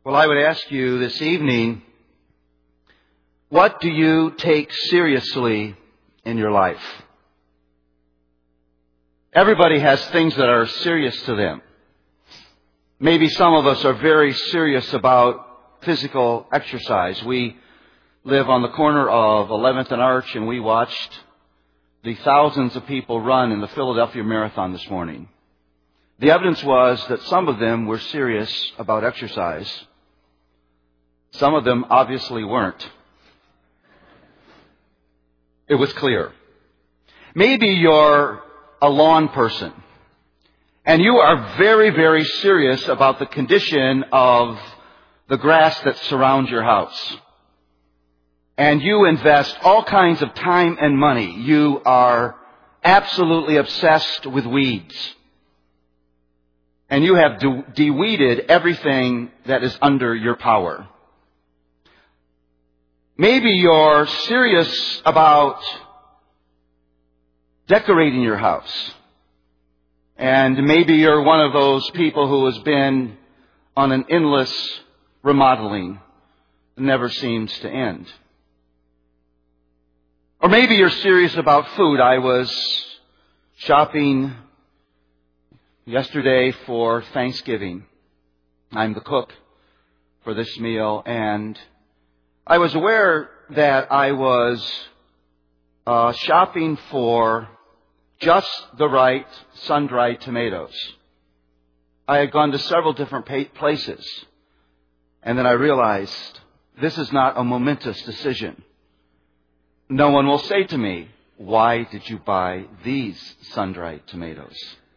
Well, I would ask you this evening, what do you take seriously in your life? Everybody has things that are serious to them. Maybe some of us are very serious about physical exercise. We live on the corner of 11th and Arch, and we watched the thousands of people run in the Philadelphia Marathon this morning. The evidence was that some of them were serious about exercise. Some of them obviously weren't. It was clear. Maybe you're a lawn person, and you are very, very serious about the condition of the grass that surrounds your house. And you invest all kinds of time and money. You are absolutely obsessed with weeds. And you have de-weeded everything that is under your power. Maybe you're serious about decorating your house. And maybe you're one of those people who has been on an endless remodeling that never seems to end. Or maybe you're serious about food. I was shopping yesterday for Thanksgiving. I'm the cook for this meal, and I was aware that I was shopping for just the right sun-dried tomatoes. I had gone to several different places, and then I realized this is not a momentous decision. No one will say to me, "Why did you buy these sun-dried tomatoes?"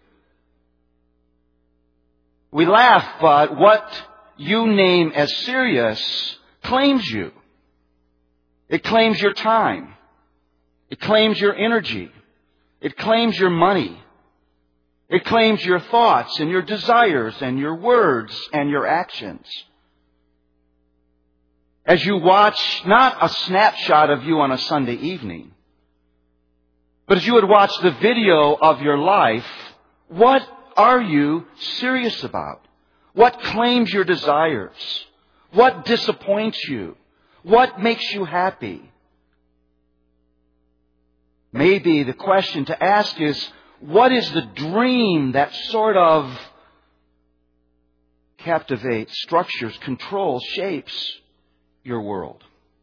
We laugh, but what you name as serious claims you. It claims your time. It claims your energy. It claims your money. It claims your thoughts and your desires and your words and your actions. As you watch not a snapshot of you on a Sunday evening, but as you would watch the video of your life, what are you serious about? What claims your desires? What disappoints you? What makes you happy? Maybe the question to ask is, what is the dream that sort of captivates, structures, controls, shapes your world?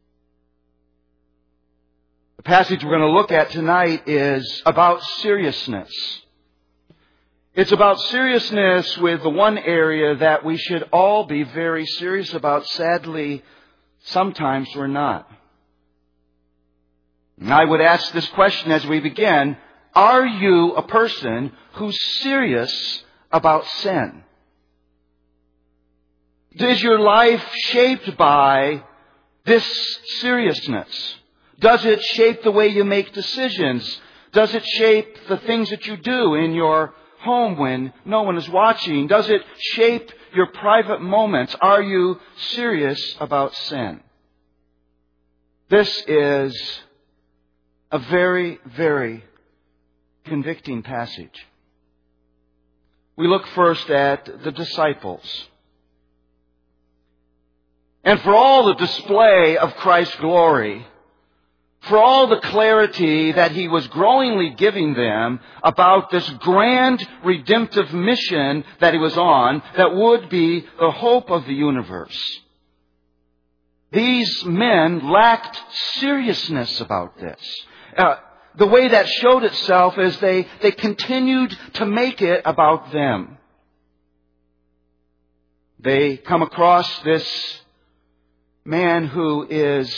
The passage we're going to look at tonight is about seriousness. It's about seriousness with the one area that we should all be very serious about. Sadly, sometimes we're not. And I would ask this question as we begin: are you a person who's serious about sin? Is your life shaped by this seriousness? Does it shape the way you make decisions? Does it shape the things that you do in your home when no one is watching? Does it shape your private moments? Are you serious about sin? This is a very, very convicting passage. We look first at the disciples. And for all the display of Christ's glory, for all the clarity that He was growingly giving them about this grand redemptive mission that He was on, that would be the hope of the universe, these men lacked seriousness about this. The way that showed itself is they continued to make it about them. They come across this man who is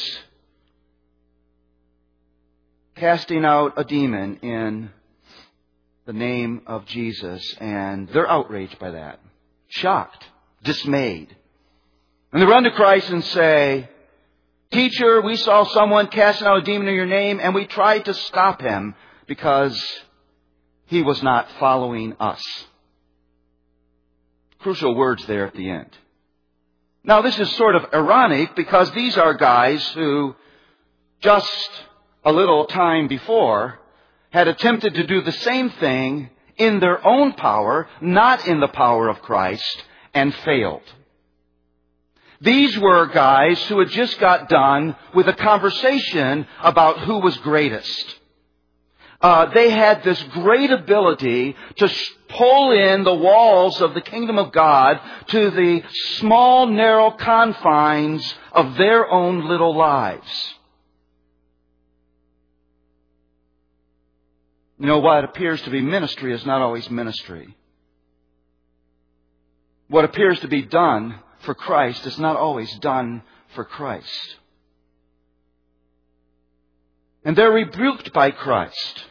casting out a demon in the name of Jesus, and they're outraged by that, shocked, dismayed. And they run to Christ and say, "Teacher, we saw someone casting out a demon in your name, and we tried to stop him because he was not following us." Crucial words there at the end. Now, this is sort of ironic because these are guys who just a little time before had attempted to do the same thing in their own power, not in the power of Christ, and failed. These were guys who had just got done with a conversation about who was greatest. They had this great ability to pull in the walls of the kingdom of God to the small, narrow confines of their own little lives. You know, what appears to be ministry is not always ministry. What appears to be done for Christ is not always done for Christ. And they're rebuked by Christ.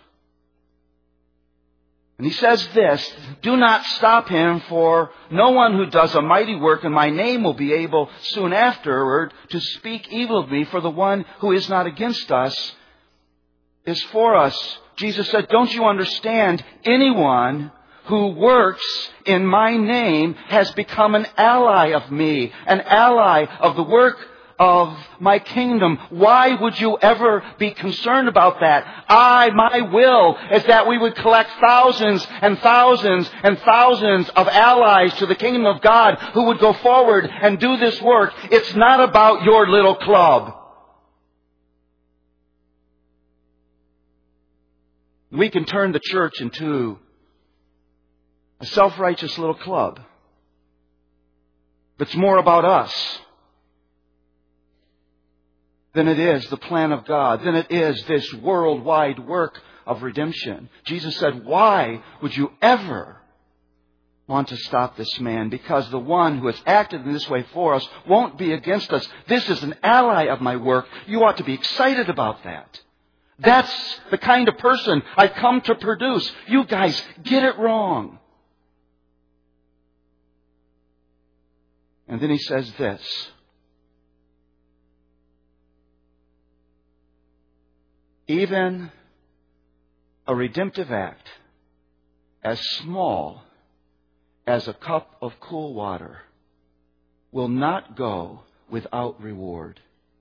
And he says this, do not stop him, for no one who does a mighty work in my name will be able soon afterward to speak evil of me, for the one who is not against us is for us. Jesus said, don't you understand? Anyone who works in my name has become an ally of me, an ally of the work of my kingdom. Why would you ever be concerned about that? My will is that we would collect thousands and thousands and thousands of allies to the kingdom of God who would go forward and do this work. It's not about your little club. We can turn the church into a self-righteous little club that's more about us than it is the plan of God, than it is this worldwide work of redemption. Jesus said, why would you ever want to stop this man? Because the one who has acted in this way for us won't be against us. This is an ally of my work. You ought to be excited about that. That's the kind of person I've come to produce. You guys get it wrong. And then he says this. Even a redemptive act as small as a cup of cool water will not go without reward.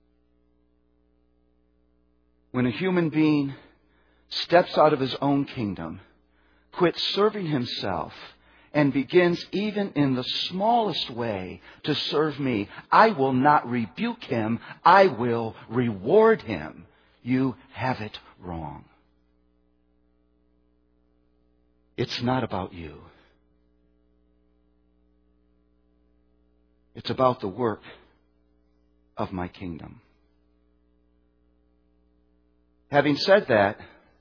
When a human being steps out of his own kingdom, quits serving himself, and begins even in the smallest way to serve me, I will not rebuke him. I will reward him. You have it wrong. It's not about you. It's about the work of my kingdom. Having said that,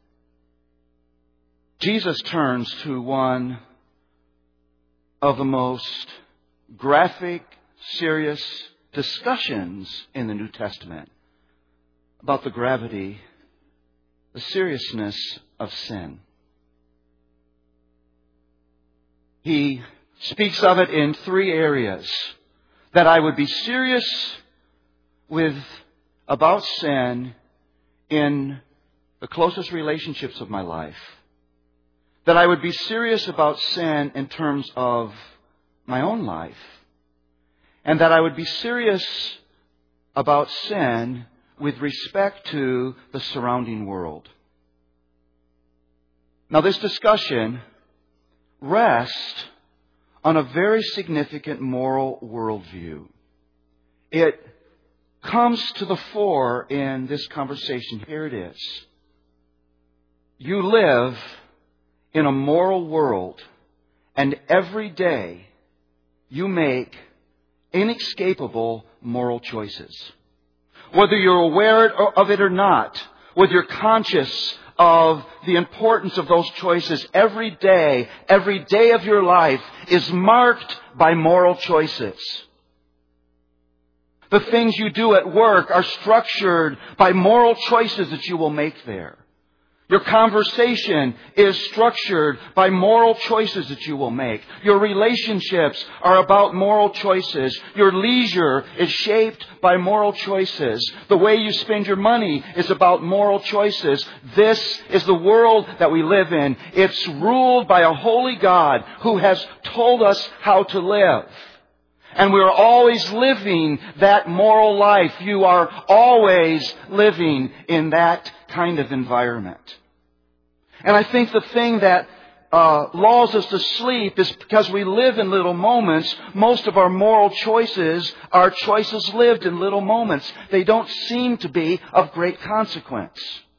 Jesus turns to one of the most graphic, serious discussions in the New Testament about the gravity, the seriousness of sin. He speaks of it in three areas. That I would be serious about sin in the closest relationships of my life. That I would be serious about sin in terms of my own life. And that I would be serious about sin with respect to the surrounding world. Now, this discussion rests on a very significant moral worldview. It comes to the fore in this conversation. Here it is. You live in a moral world, and every day you make inescapable moral choices. Whether you're aware of it or not, whether you're conscious of the importance of those choices, every day of your life is marked by moral choices. The things you do at work are structured by moral choices that you will make there. Your conversation is structured by moral choices that you will make. Your relationships are about moral choices. Your leisure is shaped by moral choices. The way you spend your money is about moral choices. This is the world that we live in. It's ruled by a holy God who has told us how to live. And we're always living that moral life. You are always living in that kind of environment. And I think the thing that lulls us to sleep is because we live in little moments. Most of our moral choices are choices lived in little moments. They don't seem to be of great consequence.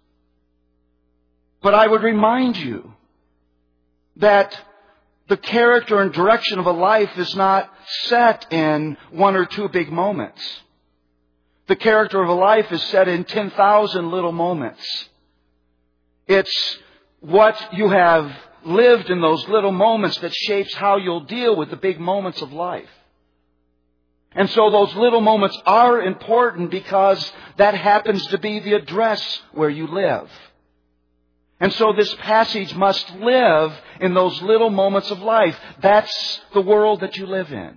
But I would remind you that the character and direction of a life is not set in one or two big moments. The character of a life is set in 10,000 little moments. It's what you have lived in those little moments that shapes how you'll deal with the big moments of life. And so those little moments are important because that happens to be the address where you live. And so this passage must live in those little moments of life. That's the world that you live in.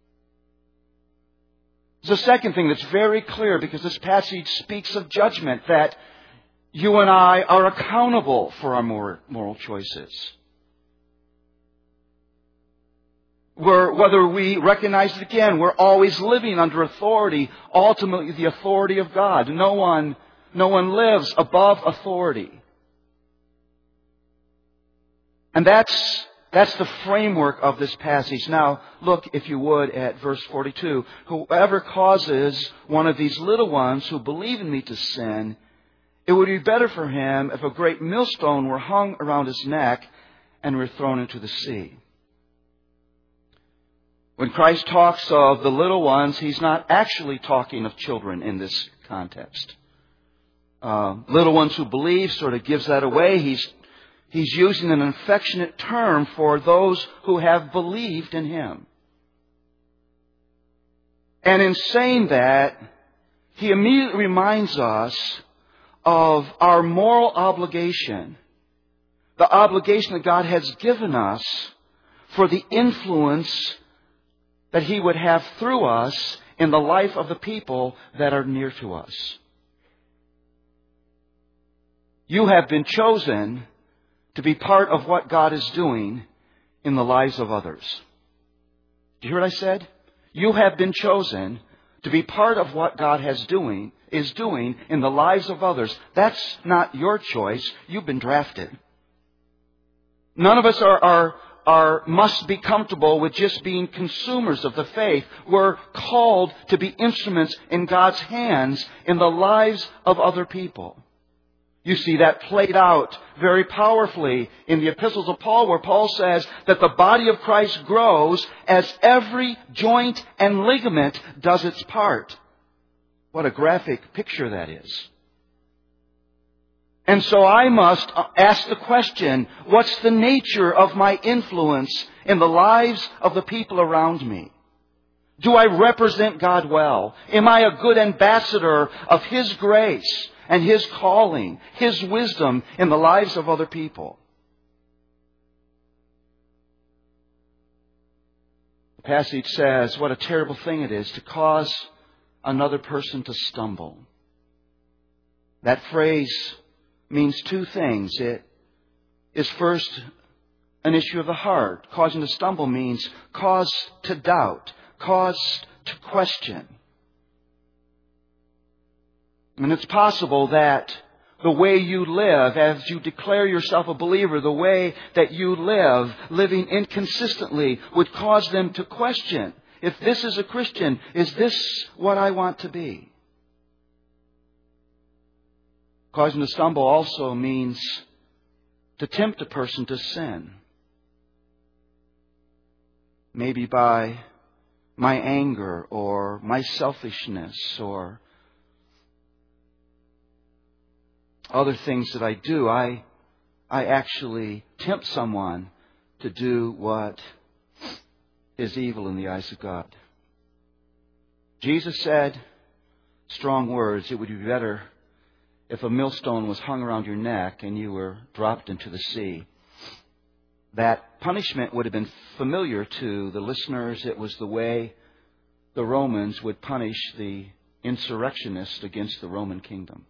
There's a second thing that's very clear because this passage speaks of judgment, that you and I are accountable for our moral choices. Whether we recognize it again, we're always living under authority, ultimately the authority of God. No one lives above authority. And that's the framework of this passage. Now, look, if you would, at verse 42. Whoever causes one of these little ones who believe in me to sin, it would be better for him if a great millstone were hung around his neck and were thrown into the sea. When Christ talks of the little ones, He's not actually talking of children in this context. Little ones who believe sort of gives that away. He's using an affectionate term for those who have believed in Him. And in saying that, He immediately reminds us of our moral obligation, the obligation that God has given us for the influence that He would have through us in the life of the people that are near to us. You have been chosen to be part of what God is doing in the lives of others. Do you hear what I said? You have been chosen to be part of what God is doing in the lives of others. That's not your choice. You've been drafted. None of us must be comfortable with just being consumers of the faith. We're called to be instruments in God's hands in the lives of other people. You see that played out very powerfully in the epistles of Paul, where Paul says that the body of Christ grows as every joint and ligament does its part. What a graphic picture that is. And so I must ask the question, what's the nature of my influence in the lives of the people around me? Do I represent God well? Am I a good ambassador of His grace and His calling, His wisdom in the lives of other people? The passage says what a terrible thing it is to cause another person to stumble. That phrase means two things. It is first an issue of the heart. Causing to stumble means cause to doubt, cause to question. And it's possible that the way you live, as you declare yourself a believer, the way that you live, living inconsistently, would cause them to question, if this is a Christian, is this what I want to be? Causing to stumble also means to tempt a person to sin. Maybe by my anger or my selfishness or other things that I do. I actually tempt someone to do what is evil in the eyes of God. Jesus said, strong words, it would be better if a millstone was hung around your neck and you were dropped into the sea. That punishment would have been familiar to the listeners. It was the way the Romans would punish the insurrectionists against the Roman kingdom.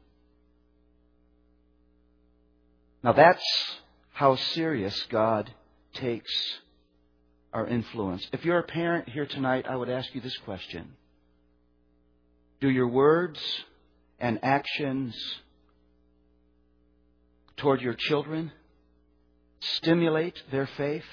Now that's how serious God takes our influence. If you're a parent here tonight, I would ask you this question. Do your words and actions toward your children stimulate their faith?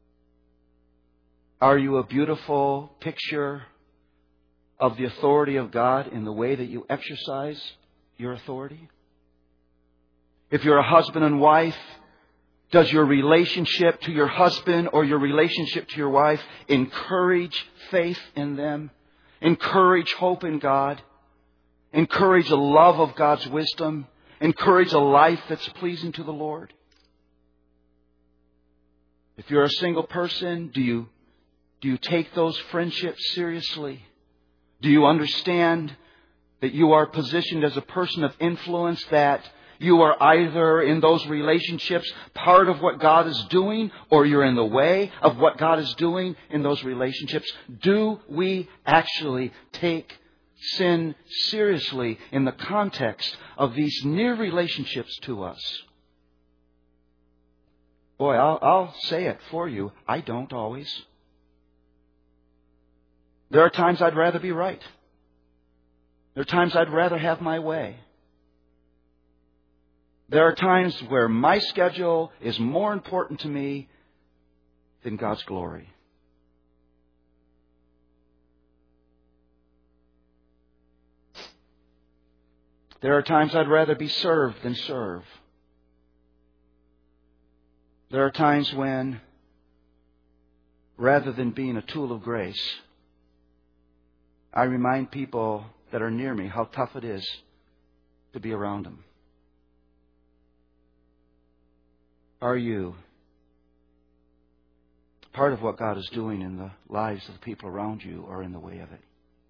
Are you a beautiful picture of the authority of God in the way that you exercise your authority? If you're a husband and wife, does your relationship to your husband or your relationship to your wife encourage faith in them? Encourage hope in God? Encourage a love of God's wisdom? Encourage a life that's pleasing to the Lord? If you're a single person, do you take those friendships seriously? Do you understand that you are positioned as a person of influence, that you are either in those relationships part of what God is doing, or you're in the way of what God is doing in those relationships? Do we actually take sin seriously in the context of these near relationships to us? Boy, I'll say it for you. I don't always. There are times I'd rather be right. There are times I'd rather have my way. There are times where my schedule is more important to me than God's glory. There are times I'd rather be served than serve. There are times when, rather than being a tool of grace, I remind people that are near me how tough it is to be around them. Are you part of what God is doing in the lives of the people around you, or in the way of it?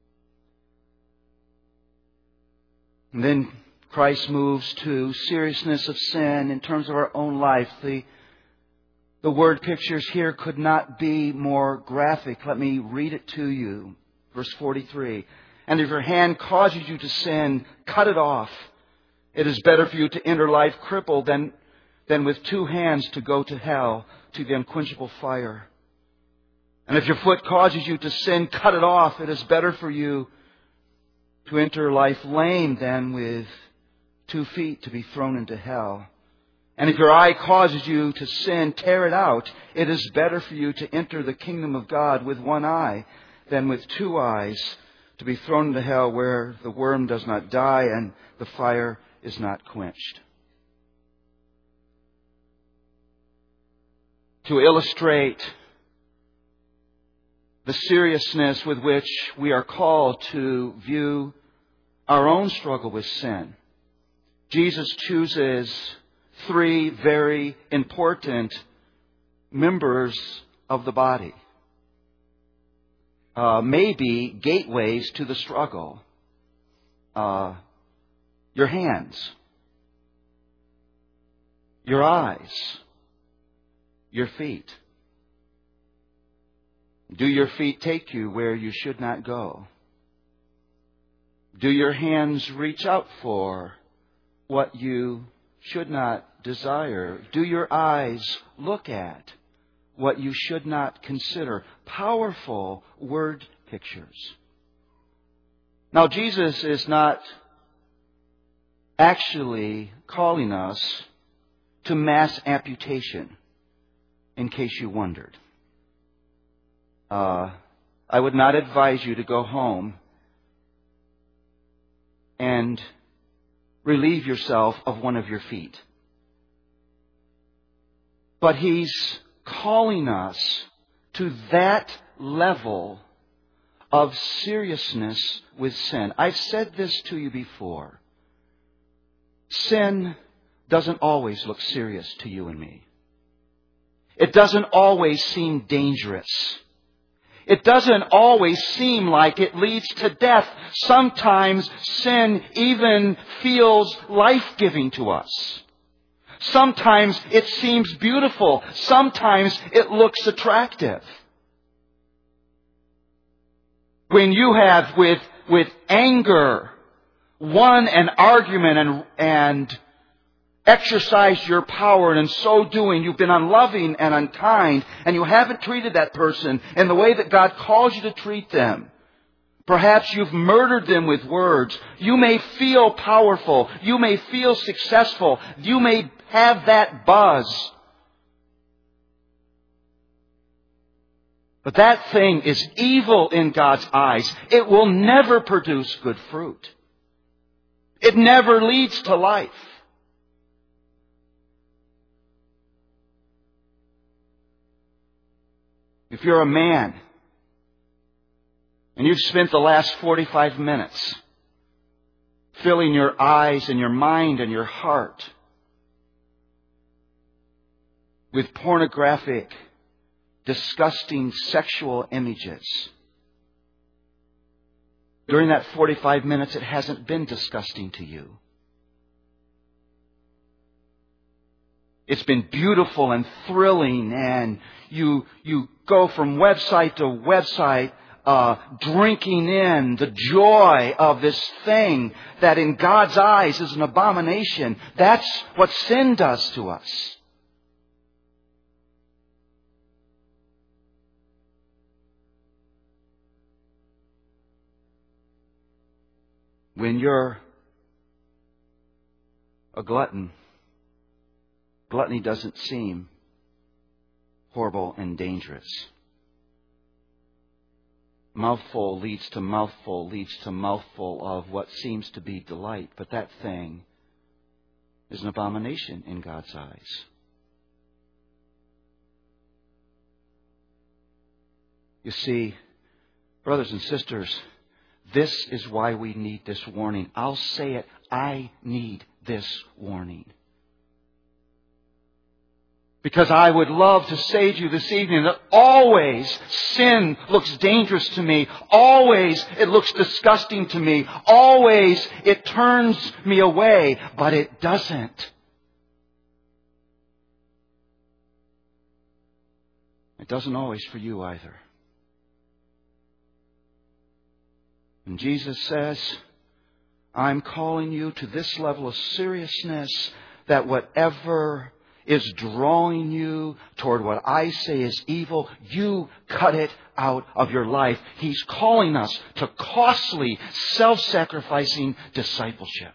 And then Christ moves to seriousness of sin in terms of our own life. The word pictures here could not be more graphic. Let me read it to you. Verse 43. And if your hand causes you to sin, cut it off. It is better for you to enter life crippled than with two hands to go to hell, to the unquenchable fire. And if your foot causes you to sin, cut it off. It is better for you to enter life lame than with 2 feet to be thrown into hell. And if your eye causes you to sin, tear it out. It is better for you to enter the kingdom of God with 1 eye than with 2 eyes to be thrown into hell, where the worm does not die and the fire is not quenched. To illustrate the seriousness with which we are called to view our own struggle with sin, Jesus chooses 3 very important members of the body. Maybe gateways to the struggle. Your hands, your eyes, your feet. Do your feet take you where you should not go? Do your hands reach out for what you should not desire? Do your eyes look at what you should not consider? Powerful word pictures. Now, Jesus is not actually calling us to mass amputation, in case you wondered. I would not advise you to go home and relieve yourself of one of your feet. But He's calling us to that level of seriousness with sin. I've said this to you before. Sin doesn't always look serious to you and me. It doesn't always seem dangerous. It doesn't always seem like it leads to death. Sometimes sin even feels life-giving to us. Sometimes it seems beautiful. Sometimes it looks attractive. When you have with anger won an argument and exercised your power, and in so doing you've been unloving and unkind, and you haven't treated that person in the way that God calls you to treat them. Perhaps you've murdered them with words. You may feel powerful. You may feel successful. You may have that buzz. But that thing is evil in God's eyes. It will never produce good fruit. It never leads to life. If you're a man and you've spent the last 45 minutes filling your eyes and your mind and your heart with pornographic, disgusting sexual images, during that 45 minutes it hasn't been disgusting to you. It's been beautiful and thrilling, and you go from website to website, drinking in the joy of this thing that in God's eyes is an abomination. That's what sin does to us. When you're a glutton, gluttony doesn't seem horrible and dangerous. Mouthful leads to mouthful leads to mouthful of what seems to be delight, but that thing is an abomination in God's eyes. You see, brothers and sisters, this is why we need this warning. I'll say it. I need this warning. Because I would love to say to you this evening that always sin looks dangerous to me. Always it looks disgusting to me. Always it turns me away. But it doesn't. It doesn't always for you either. And Jesus says, I'm calling you to this level of seriousness that whatever is drawing you toward what I say is evil, you cut it out of your life. He's calling us to costly, self-sacrificing discipleship.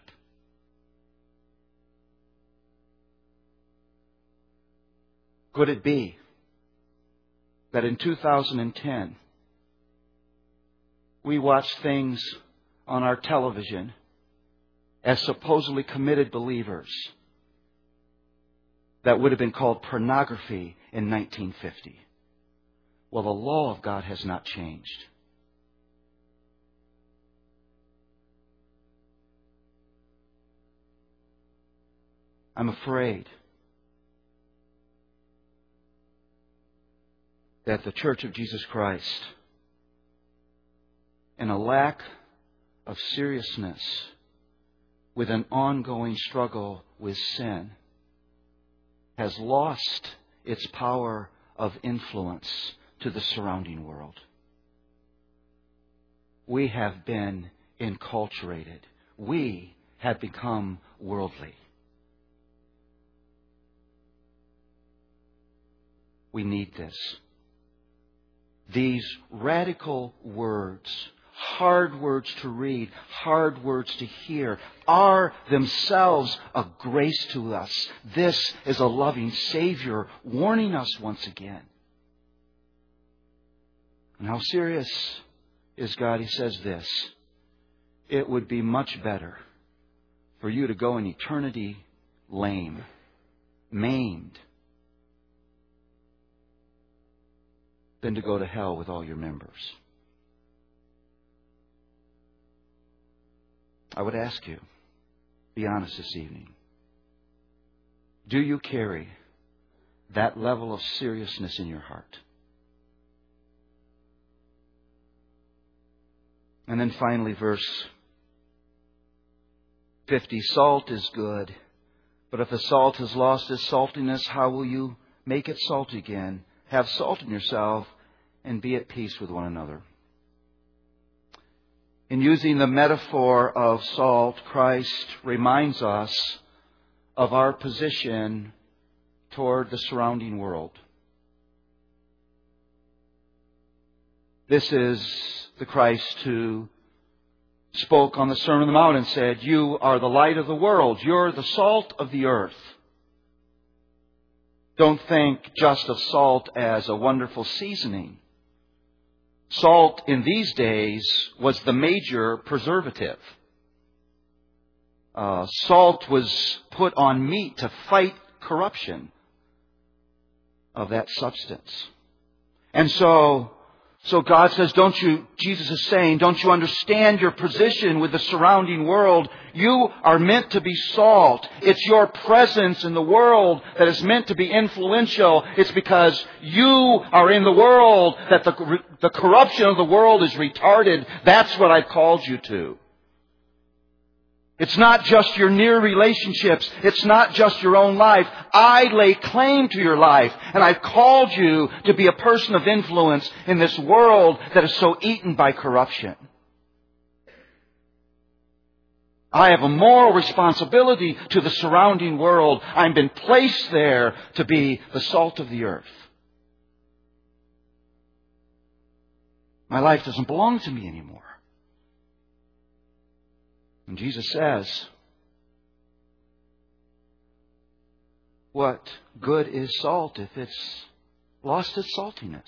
Could it be that in 2010, we watch things on our television as supposedly committed believers that would have been called pornography in 1950? Well, the law of God has not changed. I'm afraid that the Church of Jesus Christ, in a lack of seriousness with an ongoing struggle with sin, has lost its power of influence to the surrounding world. We have been enculturated. We have become worldly. We need this. These radical words, hard words to read, hard words to hear, are themselves a grace to us. This is a loving Savior warning us once again. And how serious is God? He says this: it would be much better for you to go in eternity lame, maimed, than to go to hell with all your members. I would ask you, be honest this evening. Do you carry that level of seriousness in your heart? And then finally, verse 50, salt is good, but if the salt has lost its saltiness, how will you make it salt again? Have salt in yourself and be at peace with one another. In using the metaphor of salt, Christ reminds us of our position toward the surrounding world. This is the Christ who spoke on the Sermon on the Mount and said, you are the light of the world. You're the salt of the earth. Don't think just of salt as a wonderful seasoning. Salt in these days was the major preservative. Salt was put on meat to fight corruption of that substance. And so God says, Jesus is saying, don't you understand your position with the surrounding world? You are meant to be salt. It's your presence in the world that is meant to be influential. It's because you are in the world that the corruption of the world is retarded. That's what I've called you to. It's not just your near relationships. It's not just your own life. I lay claim to your life, and I've called you to be a person of influence in this world that is so eaten by corruption. I have a moral responsibility to the surrounding world. I've been placed there to be the salt of the earth. My life doesn't belong to me anymore. And Jesus says, what good is salt if it's lost its saltiness?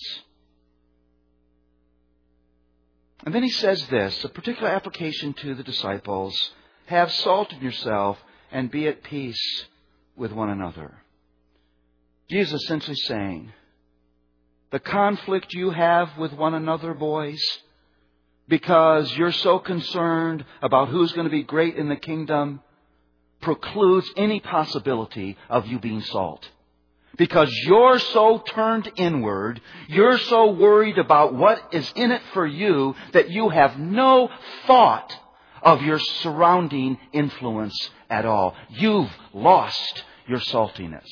And then he says this, a particular application to the disciples: have salt in yourself and be at peace with one another. Jesus is essentially saying, the conflict you have with one another, boys, because you're so concerned about who's going to be great in the kingdom, precludes any possibility of you being salt. Because you're so turned inward, you're so worried about what is in it for you, that you have no thought of your surrounding influence at all. You've lost your saltiness.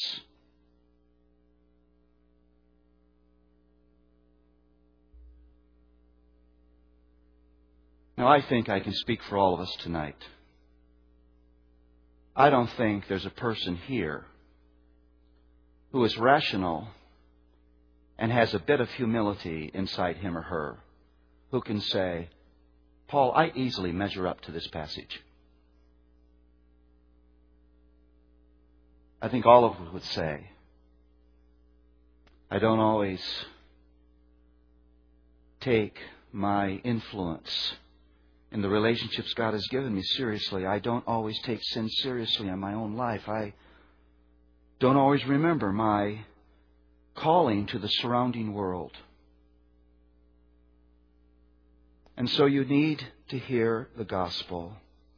Now, I think I can speak for all of us tonight. I don't think there's a person here who is rational and has a bit of humility inside him or her who can say, Paul, I easily measure up to this passage. I think all of us would say, I don't always take my influence in the relationships God has given me seriously. I don't always take sin seriously in my own life. I don't always remember my calling to the surrounding world. And so you need to hear the gospel.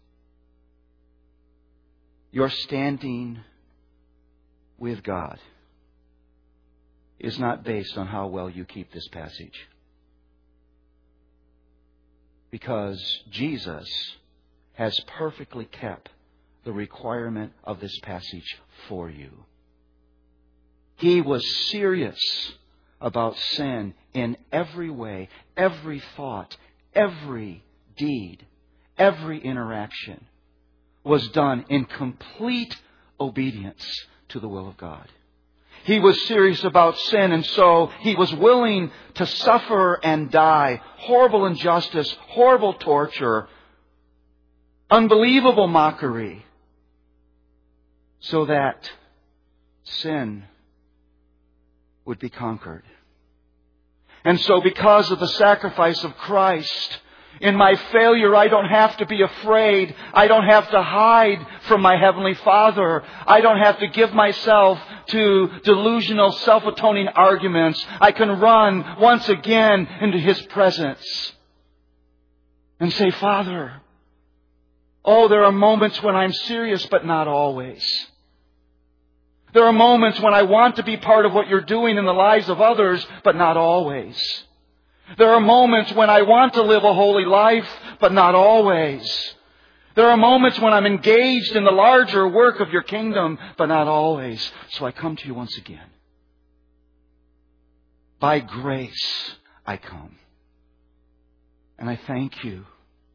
Your standing with God is not based on how well you keep this passage. Because Jesus has perfectly kept the requirement of this passage for you. He was serious about sin in every way, every thought, every deed, every interaction was done in complete obedience to the will of God. He was serious about sin, and so He was willing to suffer and die. Horrible injustice, horrible torture, unbelievable mockery, so that sin would be conquered. And so because of the sacrifice of Christ, in my failure, I don't have to be afraid. I don't have to hide from my Heavenly Father. I don't have to give myself to delusional self-atoning arguments. I can run once again into His presence and say, Father, oh, there are moments when I'm serious, but not always. There are moments when I want to be part of what you're doing in the lives of others, but not always. There are moments when I want to live a holy life, but not always. There are moments when I'm engaged in the larger work of your kingdom, but not always. So I come to you once again. By grace, I come. And I thank you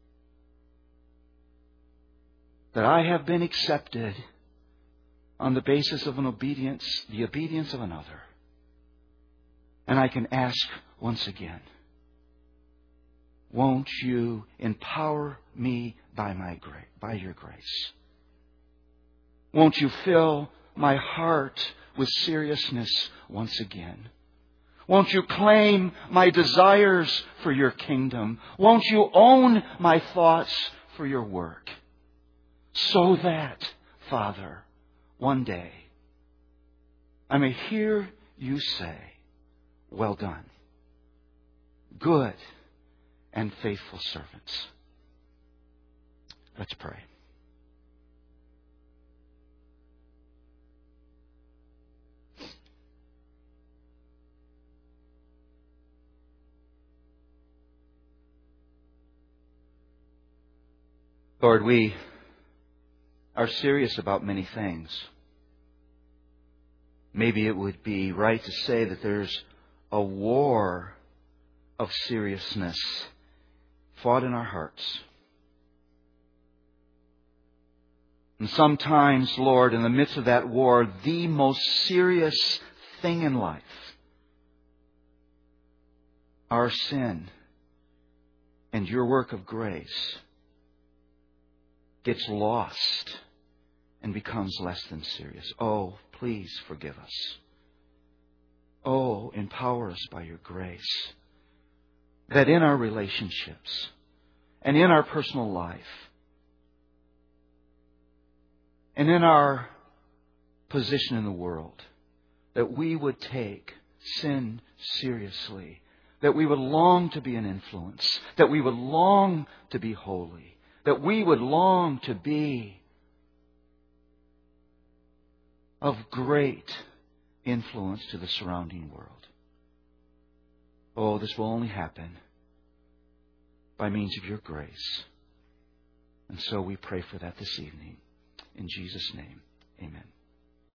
that I have been accepted on the basis of the obedience of another. And I can ask once again, won't you empower me by your grace? Won't you fill my heart with seriousness once again? Won't you claim my desires for your kingdom? Won't you own my thoughts for your work? So that, Father, one day I may hear you say, well done, good and faithful servants. Let's pray. Lord, we are serious about many things. Maybe it would be right to say that there's a war of seriousness fought in our hearts. And sometimes, Lord, in the midst of that war, the most serious thing in life, our sin and your work of grace, gets lost and becomes less than serious. Oh, please forgive us. Oh, empower us by your grace, that in our relationships and in our personal life and in our position in the world, that we would take sin seriously, that we would long to be an influence, that we would long to be holy, that we would long to be of great influence to the surrounding world. Oh, this will only happen by means of your grace. And so we pray for that this evening. In Jesus' name, amen.